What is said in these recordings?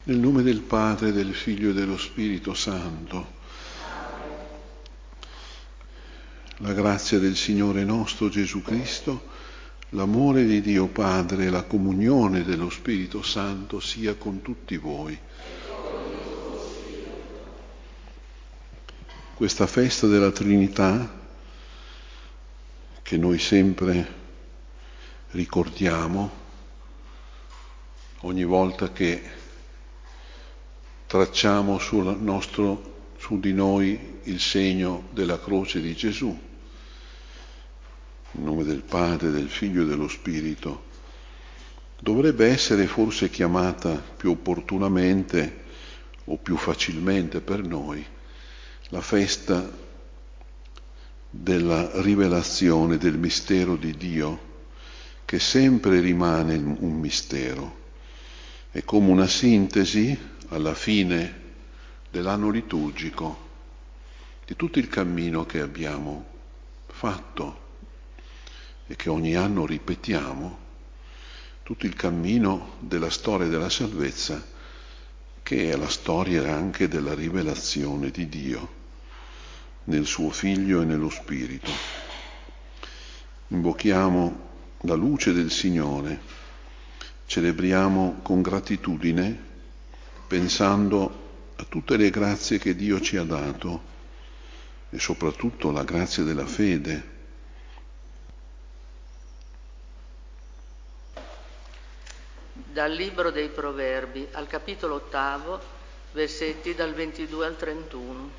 Nel nome del Padre, del Figlio e dello Spirito Santo. La grazia del Signore nostro Gesù Cristo, l'amore di Dio Padre e la comunione dello Spirito Santo sia con tutti voi. Questa festa della Trinità, che noi sempre ricordiamo ogni volta che tracciamo su di noi il segno della croce di Gesù, in nome del Padre, del Figlio e dello Spirito, dovrebbe essere forse chiamata più opportunamente o più facilmente per noi la festa della rivelazione del mistero di Dio, che sempre rimane un mistero. È come una sintesi alla fine dell'anno liturgico di tutto il cammino che abbiamo fatto e che ogni anno ripetiamo, tutto il cammino della storia della salvezza, che è la storia anche della rivelazione di Dio nel suo Figlio e nello Spirito. Invochiamo la luce del Signore, celebriamo con gratitudine, pensando a tutte le grazie che Dio ci ha dato e soprattutto la grazia della fede. Dal Libro dei Proverbi, al capitolo 8, versetti dal 22 al 31.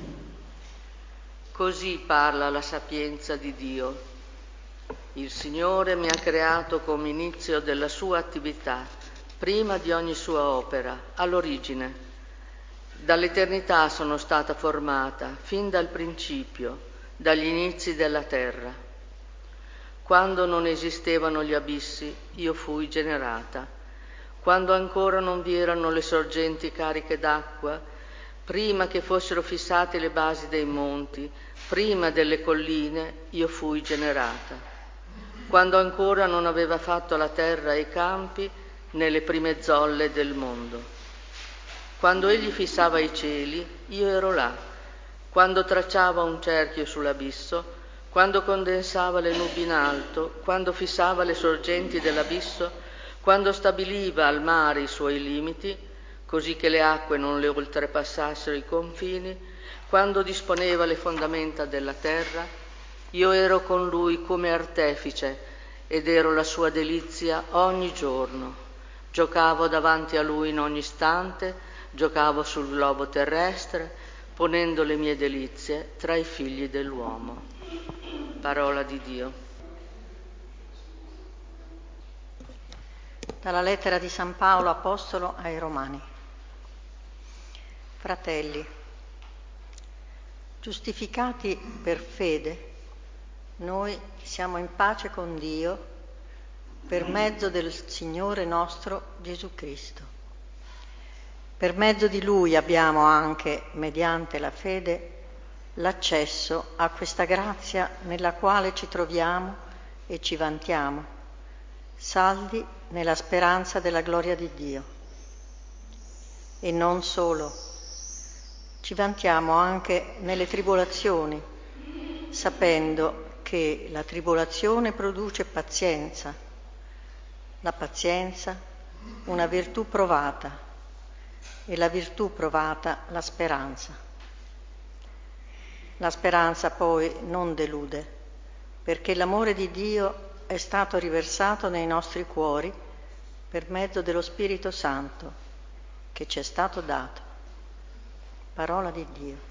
Così parla la sapienza di Dio. Il Signore mi ha creato come inizio della sua attività, prima di ogni sua opera, all'origine. Dall'eternità sono stata formata, fin dal principio, dagli inizi della terra. Quando non esistevano gli abissi, io fui generata. Quando ancora non vi erano le sorgenti cariche d'acqua, prima che fossero fissate le basi dei monti, prima delle colline, io fui generata. Quando ancora non aveva fatto la terra e i campi, nelle prime zolle del mondo. Quando egli fissava i cieli, io ero là. Quando tracciava un cerchio sull'abisso, quando condensava le nubi in alto, quando fissava le sorgenti dell'abisso, quando stabiliva al mare i suoi limiti, così che le acque non le oltrepassassero i confini, quando disponeva le fondamenta della terra, io ero con lui come artefice ed ero la sua delizia ogni giorno. Giocavo davanti a lui in ogni istante, giocavo sul globo terrestre, ponendo le mie delizie tra i figli dell'uomo. Parola di Dio. Dalla lettera di San Paolo Apostolo ai Romani. Fratelli, giustificati per fede, noi siamo in pace con Dio per mezzo del Signore nostro Gesù Cristo. Per mezzo di Lui abbiamo anche, mediante la fede, l'accesso a questa grazia nella quale ci troviamo e ci vantiamo, saldi nella speranza della gloria di Dio. E non solo, ci vantiamo anche nelle tribolazioni, sapendo che la tribolazione produce pazienza, la pazienza una virtù provata e la virtù provata la speranza. La speranza poi non delude, perché l'amore di Dio è stato riversato nei nostri cuori per mezzo dello Spirito Santo che ci è stato dato. Parola di Dio.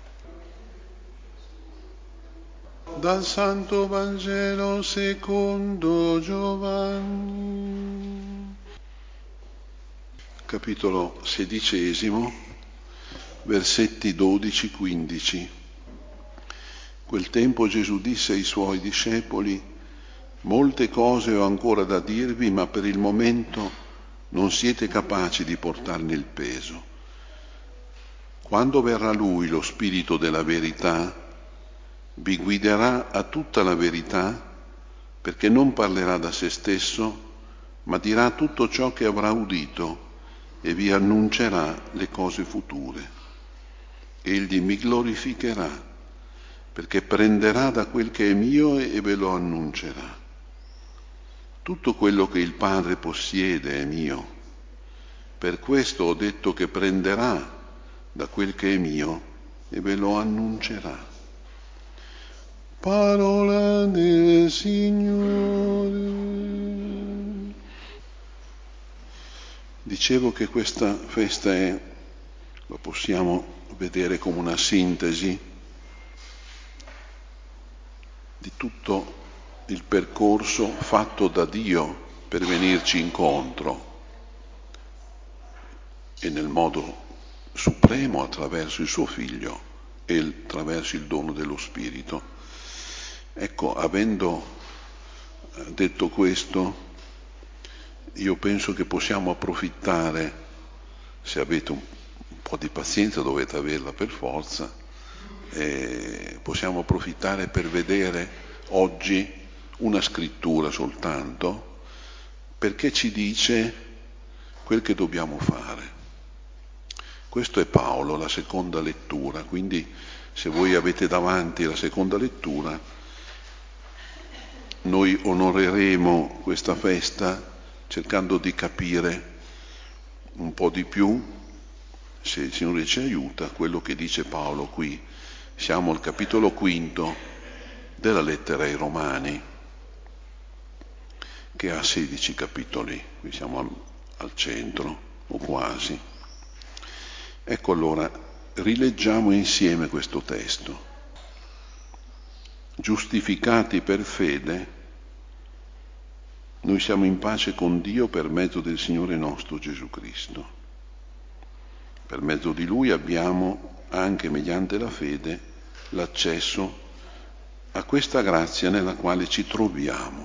Dal Santo Vangelo secondo Giovanni, capitolo 16, versetti 12-15. Quel tempo Gesù disse ai suoi discepoli: molte cose ho ancora da dirvi, ma per il momento non siete capaci di portarne il peso. Quando verrà Lui, lo Spirito della verità, vi guiderà a tutta la verità, perché non parlerà da se stesso, ma dirà tutto ciò che avrà udito e vi annuncerà le cose future. Egli mi glorificherà, perché prenderà da quel che è mio e ve lo annuncerà. Tutto quello che il Padre possiede è mio. Per questo ho detto che prenderà da quel che è mio e ve lo annuncerà. Parola del Signore. Dicevo che questa festa la possiamo vedere come una sintesi di tutto il percorso fatto da Dio per venirci incontro, e nel modo supremo attraverso il suo Figlio e attraverso il dono dello Spirito. Ecco, avendo detto questo, io penso che possiamo approfittare, se avete un po' di pazienza, dovete averla per forza, possiamo approfittare per vedere oggi una scrittura soltanto, perché ci dice quel che dobbiamo fare. Questo è Paolo, la seconda lettura, quindi se voi avete davanti la seconda lettura, noi onoreremo questa festa cercando di capire un po' di più, se il Signore ci aiuta, quello che dice Paolo qui. Siamo al capitolo 5 della lettera ai Romani, che ha 16 capitoli, qui siamo al centro, o quasi. Ecco, allora, rileggiamo insieme questo testo. Giustificati per fede, noi siamo in pace con Dio per mezzo del Signore nostro Gesù Cristo. Per mezzo di Lui abbiamo, anche mediante la fede, l'accesso a questa grazia nella quale ci troviamo.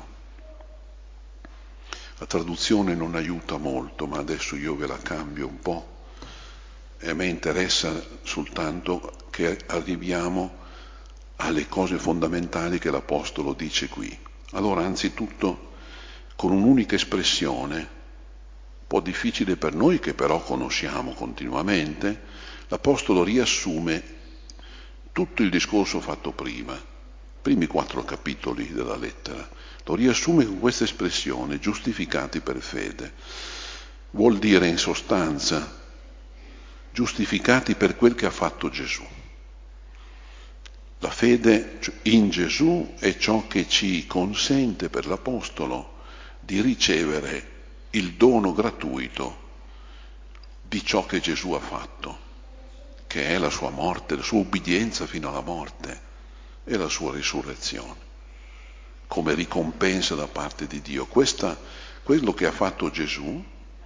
La traduzione non aiuta molto, ma adesso io ve la cambio un po', e a me interessa soltanto che arriviamo alle cose fondamentali che l'Apostolo dice qui. Allora, anzitutto, con un'unica espressione, un po' difficile per noi che però conosciamo continuamente, l'Apostolo riassume tutto il discorso fatto prima, primi 4 capitoli della lettera, lo riassume con questa espressione, giustificati per fede. Vuol dire in sostanza, giustificati per quel che ha fatto Gesù. La fede in Gesù è ciò che ci consente per l'Apostolo di ricevere il dono gratuito di ciò che Gesù ha fatto, che è la sua morte, la sua obbedienza fino alla morte e la sua risurrezione, come ricompensa da parte di Dio. Quello che ha fatto Gesù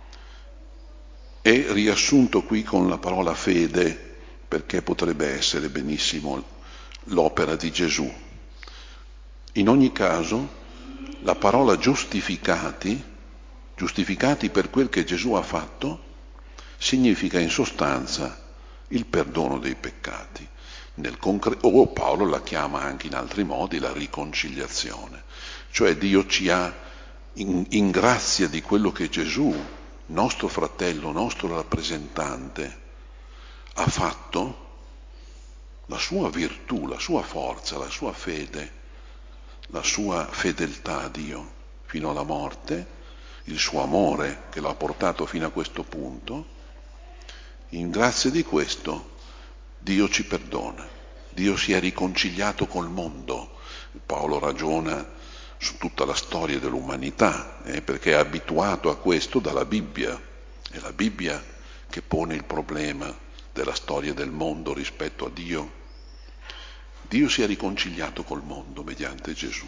è riassunto qui con la parola fede, perché potrebbe essere benissimo l'opera di Gesù. In ogni caso, la parola giustificati per quel che Gesù ha fatto, significa in sostanza il perdono dei peccati. O Paolo la chiama anche in altri modi la riconciliazione. Cioè Dio ci ha, in grazia di quello che Gesù, nostro fratello, nostro rappresentante, ha fatto, la sua virtù, la sua forza, la sua fede, la sua fedeltà a Dio fino alla morte, il suo amore che l'ha portato fino a questo punto, in grazia di questo Dio ci perdona, Dio si è riconciliato col mondo. Paolo ragiona su tutta la storia dell'umanità, perché è abituato a questo dalla Bibbia, è la Bibbia che pone il problema della storia del mondo rispetto a Dio. Dio si è riconciliato col mondo mediante Gesù.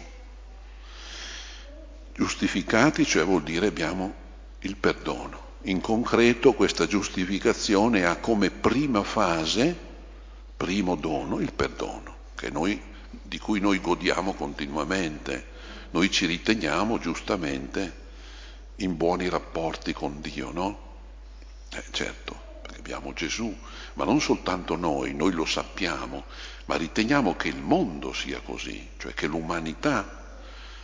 Giustificati, cioè vuol dire abbiamo il perdono. In concreto questa giustificazione ha come prima fase, primo dono, il perdono, di cui noi godiamo continuamente. Noi ci riteniamo giustamente in buoni rapporti con Dio, no? Certo, perché abbiamo Gesù, ma non soltanto noi lo sappiamo, ma riteniamo che il mondo sia così, cioè che l'umanità,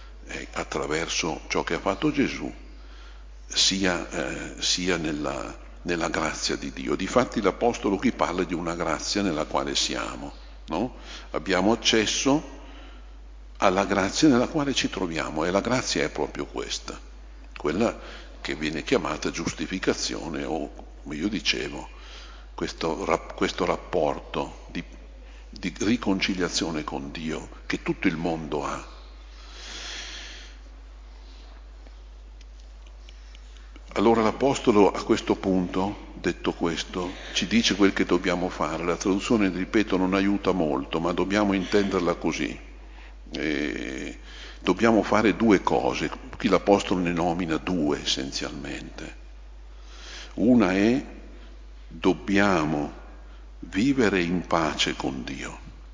attraverso ciò che ha fatto Gesù, sia nella grazia di Dio. Difatti l'Apostolo qui parla di una grazia nella quale siamo, no? Abbiamo accesso alla grazia nella quale ci troviamo, e la grazia è proprio questa, quella che viene chiamata giustificazione o, come io dicevo, questo rapporto di riconciliazione con Dio che tutto il mondo ha. Allora l'Apostolo a questo punto, detto questo, ci dice quel che dobbiamo fare. La traduzione, ripeto, non aiuta molto, ma dobbiamo intenderla così. Dobbiamo fare due cose, qui l'Apostolo ne nomina due essenzialmente. Una è: dobbiamo vivere in pace con Dio.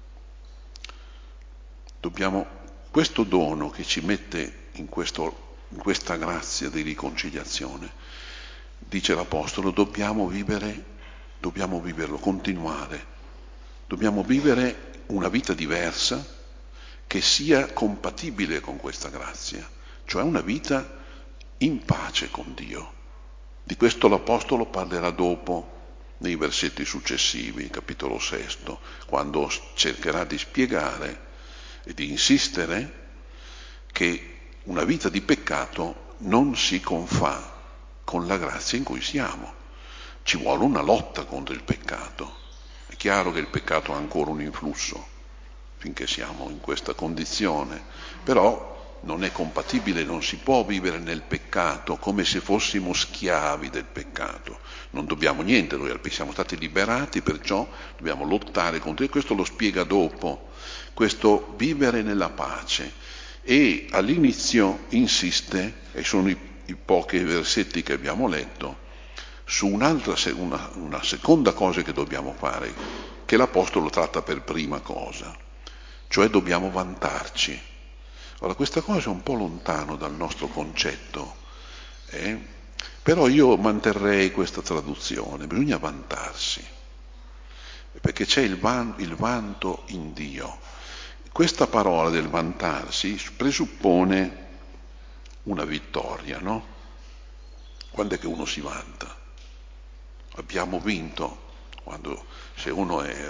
Questo dono che ci mette in questa grazia di riconciliazione, dice l'Apostolo, dobbiamo viverlo, continuare. Dobbiamo vivere una vita diversa che sia compatibile con questa grazia, cioè una vita in pace con Dio. Di questo l'Apostolo parlerà dopo, nei versetti successivi, capitolo 6, quando cercherà di spiegare e di insistere che una vita di peccato non si confà con la grazia in cui siamo. Ci vuole una lotta contro il peccato. È chiaro che il peccato ha ancora un influsso finché siamo in questa condizione, però non è compatibile, non si può vivere nel peccato come se fossimo schiavi del peccato. Non dobbiamo niente, noi siamo stati liberati, perciò dobbiamo lottare contro, e questo lo spiega dopo, questo vivere nella pace. E all'inizio insiste, e sono i pochi versetti che abbiamo letto, su una seconda cosa che dobbiamo fare, che l'Apostolo tratta per prima cosa, cioè dobbiamo vantarci. Ora, questa cosa è un po' lontano dal nostro concetto, però io manterrei questa traduzione: bisogna vantarsi, perché c'è il vanto in Dio. Questa parola del vantarsi presuppone una vittoria, no? Quando è che uno si vanta? Abbiamo vinto. Se uno è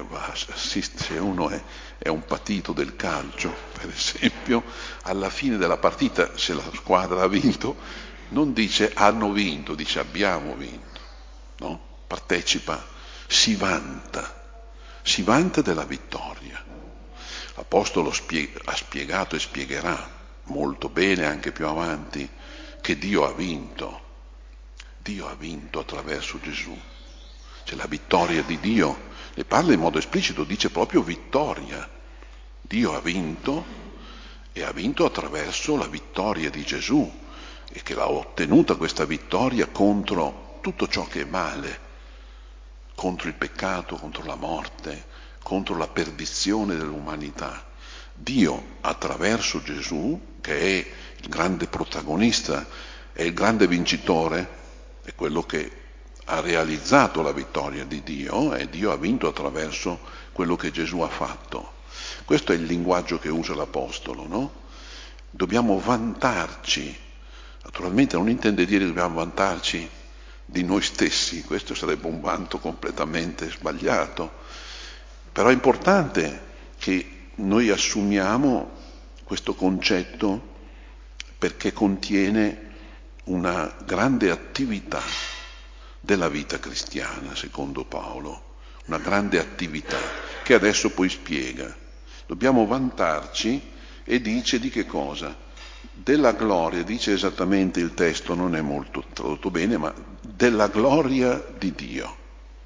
un patito del calcio, per esempio, alla fine della partita, se la squadra ha vinto, non dice hanno vinto, dice abbiamo vinto, no? Partecipa, si vanta della vittoria. L'Apostolo ha spiegato e spiegherà molto bene anche più avanti che Dio ha vinto attraverso Gesù. Cioè la vittoria di Dio, ne parla in modo esplicito, dice proprio vittoria. Dio ha vinto, e ha vinto attraverso la vittoria di Gesù, e che l'ha ottenuta questa vittoria contro tutto ciò che è male, contro il peccato, contro la morte, contro la perdizione dell'umanità. Dio, attraverso Gesù, che è il grande protagonista, è il grande vincitore, è quello che ha realizzato la vittoria di Dio, e Dio ha vinto attraverso quello che Gesù ha fatto. Questo è il linguaggio che usa l'Apostolo, no? Dobbiamo vantarci. Naturalmente non intende dire che dobbiamo vantarci di noi stessi, questo sarebbe un vanto completamente sbagliato, però è importante che noi assumiamo questo concetto, perché contiene una grande attività della vita cristiana, secondo Paolo, una grande attività che adesso poi spiega. Dobbiamo vantarci, e dice di che cosa? Della gloria, dice esattamente il testo, non è molto tradotto bene, ma della gloria di Dio.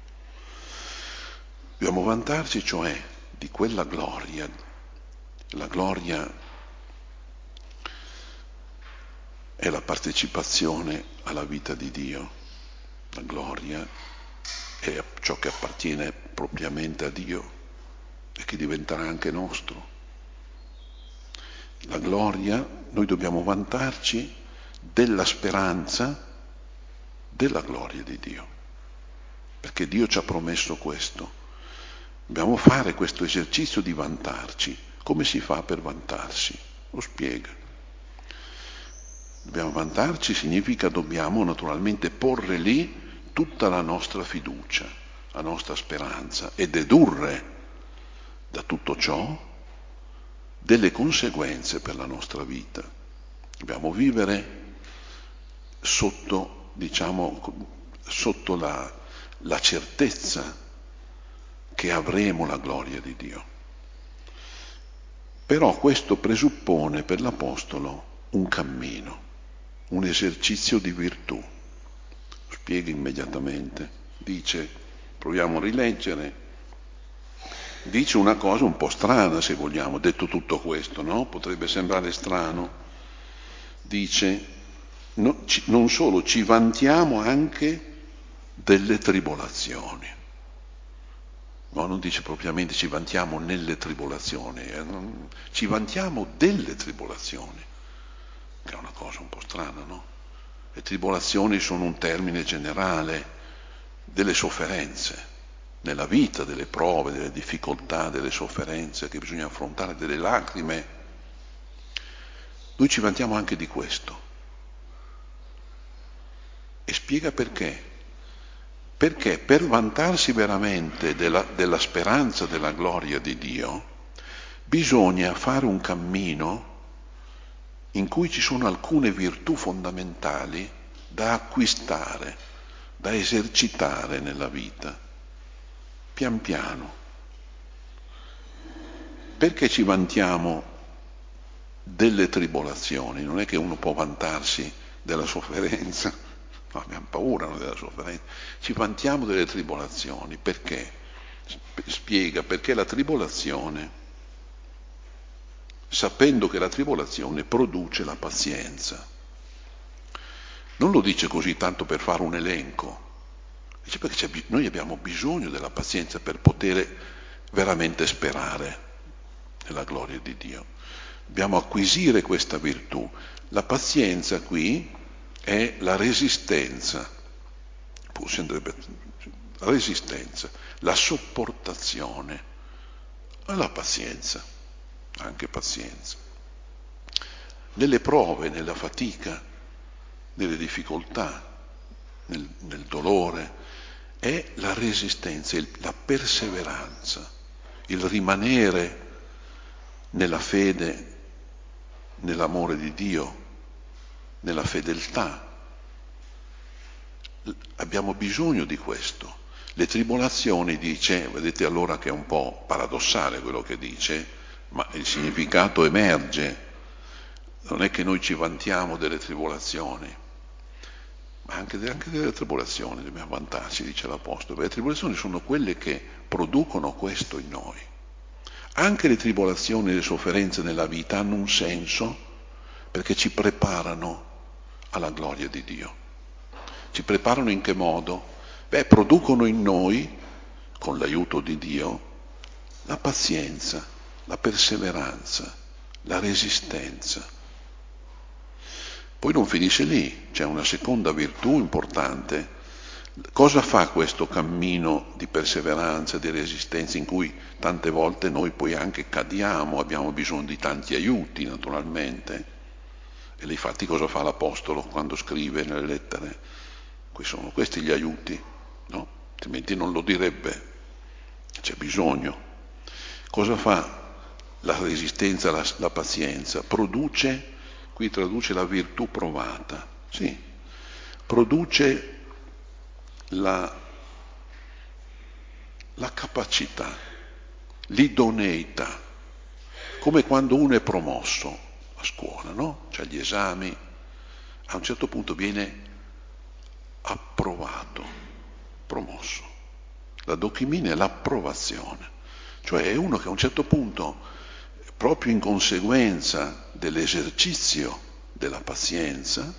Dobbiamo vantarci, cioè, di quella gloria. La gloria è la partecipazione alla vita di Dio. La gloria è ciò che appartiene propriamente a Dio e che diventerà anche nostro. La gloria, noi dobbiamo vantarci della speranza della gloria di Dio, perché Dio ci ha promesso questo. Dobbiamo fare questo esercizio di vantarci. Come si fa per vantarsi? Lo spiega. Dobbiamo vantarci significa dobbiamo naturalmente porre lì tutta la nostra fiducia, la nostra speranza e dedurre da tutto ciò delle conseguenze per la nostra vita. Dobbiamo vivere sotto la certezza che avremo la gloria di Dio. Però questo presuppone per l'Apostolo un cammino, un esercizio di virtù. Spiega immediatamente, dice, proviamo a rileggere, dice una cosa un po' strana, se vogliamo, detto tutto questo, no? Potrebbe sembrare strano. Dice, non solo, ci vantiamo anche delle tribolazioni. No, non dice propriamente ci vantiamo nelle tribolazioni, ci vantiamo delle tribolazioni, che è una cosa un po' strana, no? Le tribolazioni sono un termine generale delle sofferenze nella vita, delle prove, delle difficoltà, delle sofferenze che bisogna affrontare, delle lacrime. Noi ci vantiamo anche di questo. E spiega perché. Perché per vantarsi veramente della speranza della gloria di Dio, bisogna fare un cammino in cui ci sono alcune virtù fondamentali da acquistare, da esercitare nella vita, pian piano. Perché ci vantiamo delle tribolazioni? Non è che uno può vantarsi della sofferenza, no, abbiamo paura della sofferenza, ci vantiamo delle tribolazioni. Perché? Spiega, perché la tribolazione, sapendo che la tribolazione produce la pazienza. Non lo dice così tanto per fare un elenco, dice perché noi abbiamo bisogno della pazienza per poter veramente sperare nella gloria di Dio. Dobbiamo acquisire questa virtù. La pazienza qui è la resistenza, la sopportazione, la pazienza, anche pazienza. Nelle prove, nella fatica, nelle difficoltà, nel dolore, è la resistenza, la perseveranza, il rimanere nella fede, nell'amore di Dio, nella fedeltà. Abbiamo bisogno di questo. Le tribolazioni, dice, vedete allora che è un po' paradossale quello che dice, ma il significato emerge. Non è che noi ci vantiamo delle tribolazioni, ma anche delle tribolazioni dobbiamo vantarci, dice l'Apostolo. Le tribolazioni sono quelle che producono questo in noi. Anche le tribolazioni e le sofferenze nella vita hanno un senso perché ci preparano alla gloria di Dio. Ci preparano in che modo? Producono in noi, con l'aiuto di Dio, la pazienza, la perseveranza, la resistenza. Poi non finisce lì, c'è una seconda virtù importante. Cosa fa questo cammino di perseveranza, di resistenza, in cui tante volte noi poi anche cadiamo, abbiamo bisogno di tanti aiuti naturalmente? E infatti cosa fa l'Apostolo quando scrive nelle lettere? Sono questi gli aiuti, no? Altrimenti non lo direbbe, c'è bisogno. Cosa fa la resistenza, la pazienza? Produce, qui traduce la virtù provata, sì, produce la capacità, l'idoneità, come quando uno è promosso a scuola, no? C'è gli esami, a un certo punto viene approvato, promosso. La docimina è l'approvazione, cioè è uno che a un certo punto, proprio in conseguenza dell'esercizio della pazienza,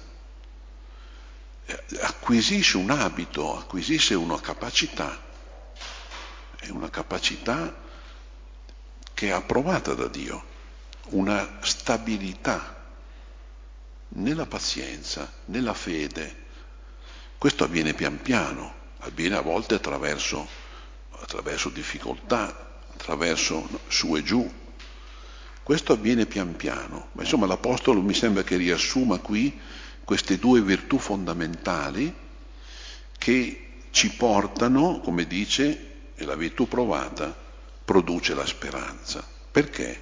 acquisisce un abito, acquisisce una capacità, è una capacità che è approvata da Dio, una stabilità nella pazienza, nella fede. Questo avviene pian piano, avviene a volte attraverso difficoltà, attraverso su e giù. Questo avviene pian piano, ma insomma l'Apostolo mi sembra che riassuma qui queste due virtù fondamentali che ci portano, come dice, e la virtù provata produce la speranza. Perché?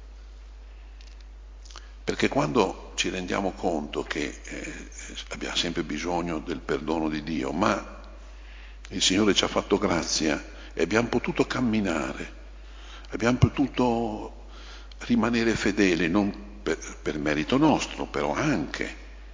Perché quando ci rendiamo conto che abbiamo sempre bisogno del perdono di Dio, ma il Signore ci ha fatto grazia e abbiamo potuto camminare, abbiamo potuto rimanere fedeli, non per merito nostro, però anche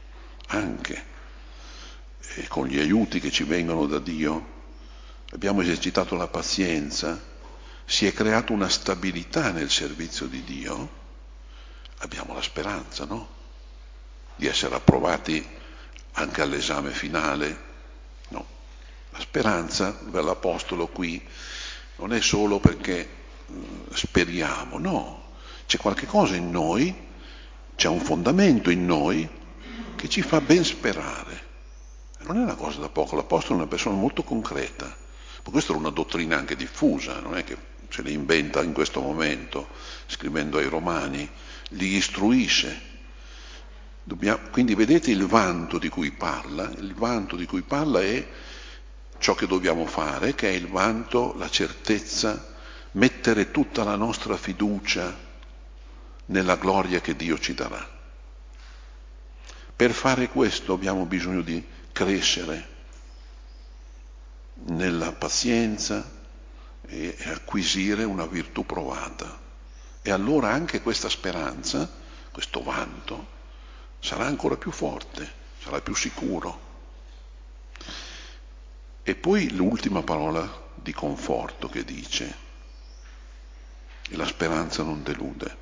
con gli aiuti che ci vengono da Dio, abbiamo esercitato la pazienza, si è creata una stabilità nel servizio di Dio, abbiamo la speranza, no? Di essere approvati anche all'esame finale. No, la speranza per l'Apostolo qui non è solo perché speriamo, no, c'è qualche cosa in noi, c'è un fondamento in noi che ci fa ben sperare. Non è una cosa da poco, l'Apostolo è una persona molto concreta, ma questa è una dottrina anche diffusa, non è che se ne inventa in questo momento, scrivendo ai Romani, li istruisce. Quindi vedete il vanto di cui parla, è ciò che dobbiamo fare, che è il vanto, la certezza, mettere tutta la nostra fiducia nella gloria che Dio ci darà. Per fare questo abbiamo bisogno di crescere nella pazienza e acquisire una virtù provata. E allora anche questa speranza, questo vanto, sarà ancora più forte, sarà più sicuro. E poi l'ultima parola di conforto che dice, e la speranza non delude.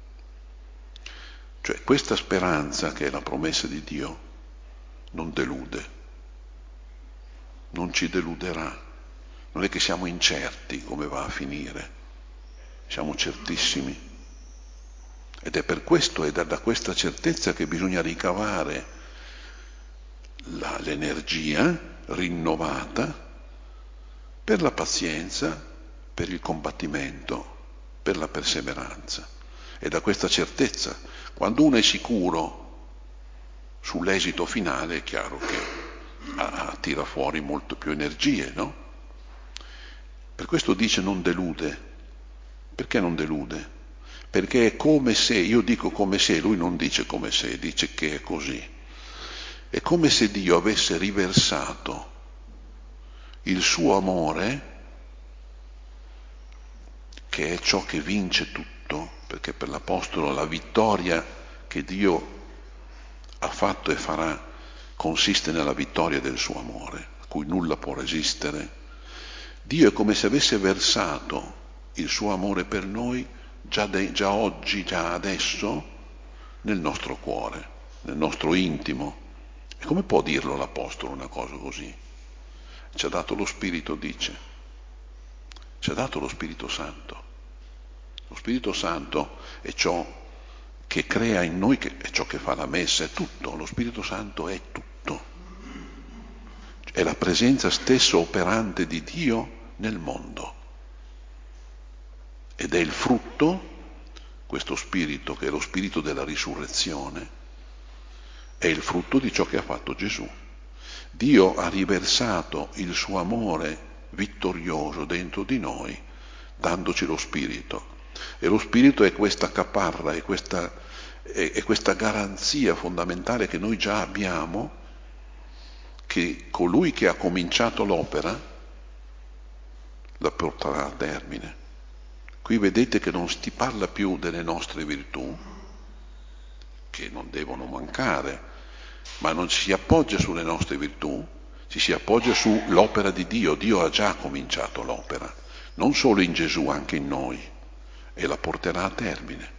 Cioè questa speranza, che è la promessa di Dio, non delude, non ci deluderà. Non è che siamo incerti come va a finire, siamo certissimi. Ed è per questo, è da questa certezza che bisogna ricavare l'energia rinnovata per la pazienza, per il combattimento, per la perseveranza. E da questa certezza, quando uno è sicuro sull'esito finale, è chiaro che tira fuori molto più energie, no? Per questo dice non delude. Perché non delude? Perché è come se, io dico come se, lui non dice come se, dice che è così. È come se Dio avesse riversato il suo amore, che è ciò che vince tutto, perché per l'Apostolo la vittoria che Dio ha fatto e farà consiste nella vittoria del suo amore, a cui nulla può resistere. Dio è come se avesse versato il suo amore per noi già oggi, già adesso, nel nostro cuore, nel nostro intimo. E come può dirlo l'Apostolo una cosa così? Ci ha dato lo Spirito, dice. Ci ha dato lo Spirito Santo. Lo Spirito Santo è ciò che crea in noi, è ciò che fa la messa, è tutto. Lo Spirito Santo è tutto. È la presenza stessa operante di Dio nel mondo. Ed è il frutto, questo spirito che è lo spirito della risurrezione, è il frutto di ciò che ha fatto Gesù. Dio ha riversato il suo amore vittorioso dentro di noi, dandoci lo spirito. E lo spirito è questa caparra, è questa garanzia fondamentale che noi già abbiamo, che colui che ha cominciato l'opera la porterà a termine. Qui vedete che non si parla più delle nostre virtù, che non devono mancare, ma non ci si appoggia sulle nostre virtù, ci si appoggia sull'opera di Dio. Dio ha già cominciato l'opera, non solo in Gesù, anche in noi, e la porterà a termine.